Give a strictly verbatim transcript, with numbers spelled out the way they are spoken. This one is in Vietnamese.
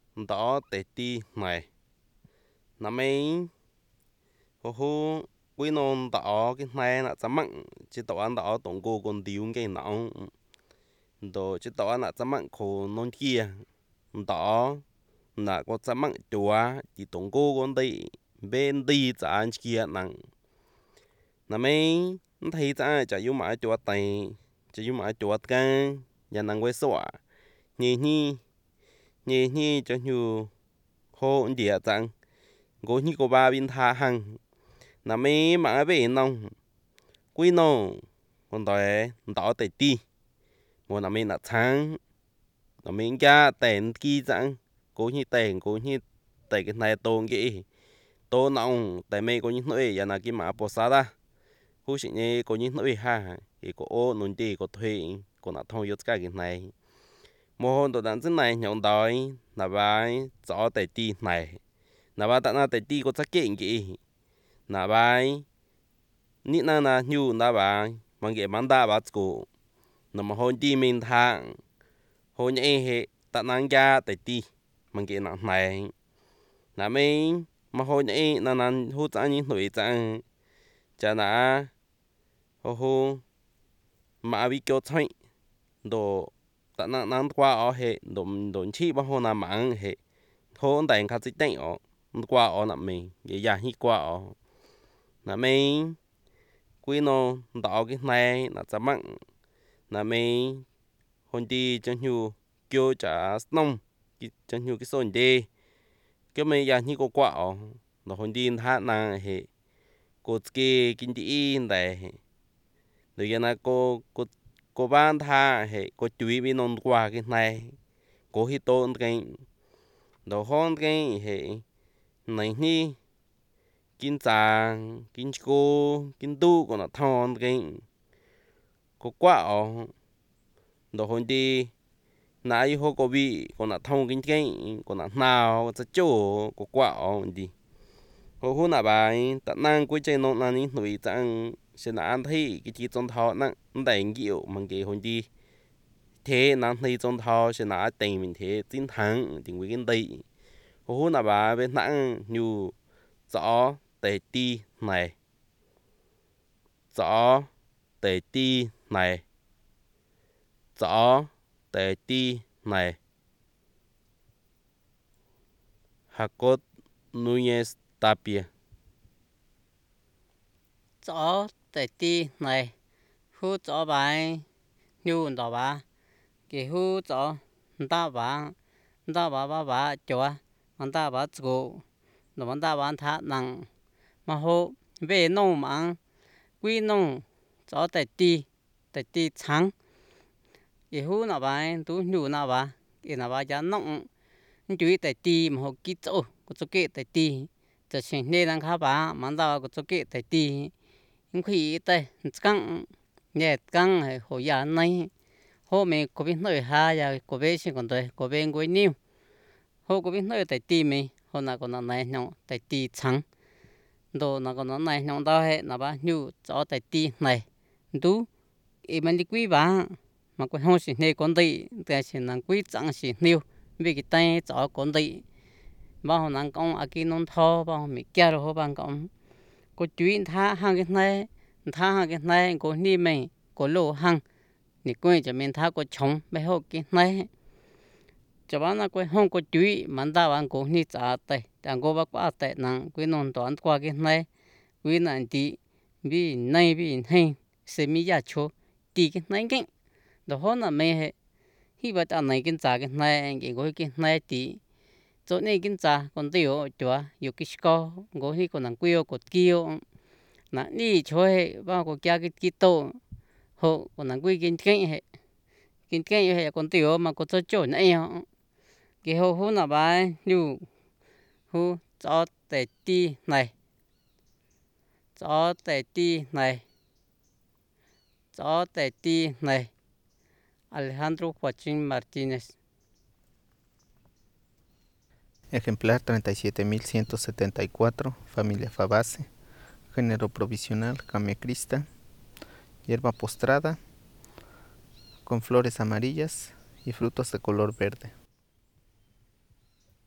đó tệ ti này nằm mấy hồ hồ quý non đó cái này là chấm mặn chỉ tao ăn đó tổng cô còn tiêu cái nóng đồ chỉ tao ăn là chấm mặn khô non kia đó là có chấm mặn chua chỉ tổng cô còn đi bên đi chán kia nặng nằm mấy thấy chán chả yêu mà chua tay chả yêu mà chua gan nhà năng quay xóa nhỉ nhỉ nhỉ nhỉ cho nhiều hồ địa chẳng gỗ như cô ba bên tha hằng nà mấy mà về nông quý nông còn đòi đỏ tẩy ti một nà mấy nà sáng nà mấy gia tèn kia chẳng gỗ như tèn gỗ như tèn cái này tôn cái tôn nông tại mấy gỗ như nói giờ nà cái mà bò sa da hú sĩ nhé gỗ như nói ha cái gỗ ô nôn đi gỗ thuê gỗ nà thông yếu cái cái này một hôm tôi đang trên này nhộng đói nà bài gió tẩy ti này nà bài tại nà tẩy ti có chắc kiện kì nà bài nít na na nhu nà bài mang cái mang đá bát cổ nà mà hôm đi mình thang hôm nhẹ hệ tại nà gia tẩy ti mang cái nà này nà mình mà hôm nhẹ nà nà hút ăn những nổi chẳng chả nà hồ hồ mà bị kéo chạy đồ tại nà nà qua ở hệ đồ đồ chi bao hôm nà mang hệ hôm đại khá dịch tệnh ở qua ở nà mình cái nhà hi qua ở nà mình quý nó đỏ cái này là chấm mặn nà mình hôm đi cho nhiều kêu trả nông cho nhiều cái số đi cái mấy nhà hi có qua ở nó hôm đi hát nà hệ cô cái kinh tế này rồi giờ nà cô cô cô bán tha hệ cô chuối bên nông qua cái này cô hi tôn cái đồ hòn cái hệ này ni kinh tràng kinh cô kinh tu còn là thon cái có quá ở đồ hôm đi nãy hôm có bị còn là thông kinh cái còn là nào sẽ chỗ có quá ở đi hôm hôm nào bài tận năng cuối chơi nó là những người chẳng sẽ là ăn thấy cái chi trong thọ năng đánh kiểu bằng cái hôm đi thế năng thấy trong thọ sẽ là tình mình thế chiến thắng tình với cái đây hôm hôm nào bài bên nặng nhiều rõ tệ ti này rõ tệ ti này rõ tệ ti này Jacob Núñez Tapia gió tẩy ti này hú gió bài nhu đỏ bà cái hú gió đa bà đa bà bà bà chùa bằng đa bà chủ nó bằng đa bà thả nặng mà hú về nông mạng quy nông gió tẩy ti tẩy ti trắng cái hú nào bà tú nhu nào bà cái nào bà giá nông chú ý tẩy ti mà hú kí chỗ có chỗ kệ tẩy tiจะเช่นเนรังคาบะมันดาวก็จะเกะแต่ตียิ่งขี้แต่กังเนี่ยกังให้หัวยาในหัวเมย์ก็เป็นหน่วยหายาก็เป็นสิ่งคนเดียวก็เป็นกุ้ยนิ่วหัวก็เป็นหน่วยแต่ตีเมย์หัวนักก็นั่นไหนน้องแต่ตีชังโดนักก็นั่นไหนน้องดาวให้นับว่าอยู่จะแต่ตีไหนดูอีมันดีกุ้ยบ้ามันก็ห้องสิ่งนี้คนดีแต่สิ่งนั้นกุ้ยจังสิ่งนิ่ววิกิตัยจะคนดีbao nàng công ở kia nông thọ bao mi kia rồi bao công cô chuyện tha hàng cái này tha hàng cái này cô ni mình cô lô hàng ni cô cho mình tha cô chống bây giờ cái này cho bạn là cô không có chuyện mà ta bạn cô ni trả tay đang cô bác quá tay nàng cô nông toán qua cái này cô nàng đi bị này bị này xem mi giá cho đi cái này cái đó là mấy khi mà ta này cái trả cái này cái cô cái này thì chỗ này kinh cha còn tiêu chúa yêu cái sco ngô hi còn năng quyêu còn kiêu nãy đi chơi bao còn kia cái kito hộ còn năng quy kinh kinh hệ kinh kinh hệ còn tiêu mà còn cho chỗ này họ cái hộ hộ nào bài như hộ cho tệ ti này cho tệ ti này cho tệ ti này Alejandro Joaquín Martínez. Ejemplar treinta y siete mil ciento setenta y cuatro, familia Fabaceae, género provisional Camecrista, hierba postrada, con flores amarillas y frutos de color verde.